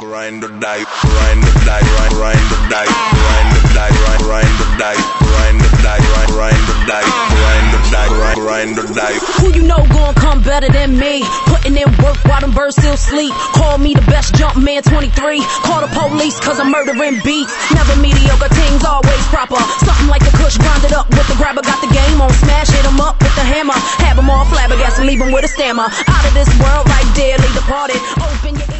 grind or die, grind or die, grind or die, grind or die, grind or die, grind or die, grind or die, grind or die, grind or die. Who you know gon' come better than me? Putting in work while them birds still sleep. Call me the best jump man 23. Call the police cause I'm murdering beats. Never mediocre, things always proper. Something like the Kush, grind it up with the grabber. Got the game on smash, hit 'em up with the hammer. Have 'em all flabbergasted, leave 'em with a stammer. Out of this world like dearly departed. Open your